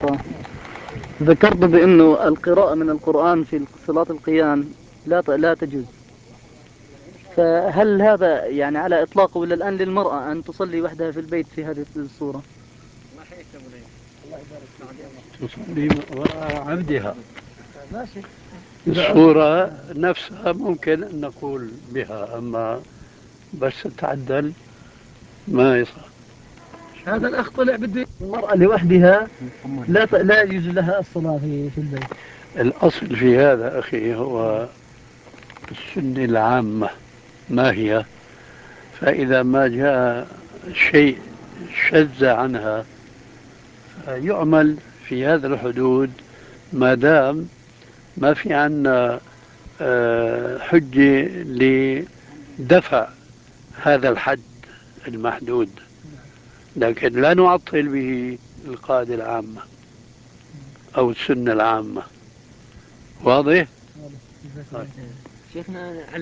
ذكرت بأنه القراءة من القرآن في صلاة القيام لا تجوز، فهل هذا يعني على إطلاقه ولا الآن للمرأة أن تصلي وحدها في البيت في هذه الصورة؟ تصلي وراء عبدها، الصورة نفسها ممكن أن نقول بها، أما بس تعدل ما يصح. هذا الأخ طلع بده المرأة لوحدها لا يجوز لها الصلاة في البيت. الأصل في هذا أخي هو السنة العامة، ما هي؟ فإذا ما جاء شيء شذ عنها يعمل في هذا الحدود، ما دام ما في عنا حجة لدفع هذا الحد المحدود، لكن لا نعطل به القاعدة العامة أو السنة العامة. واضح؟ شيخنا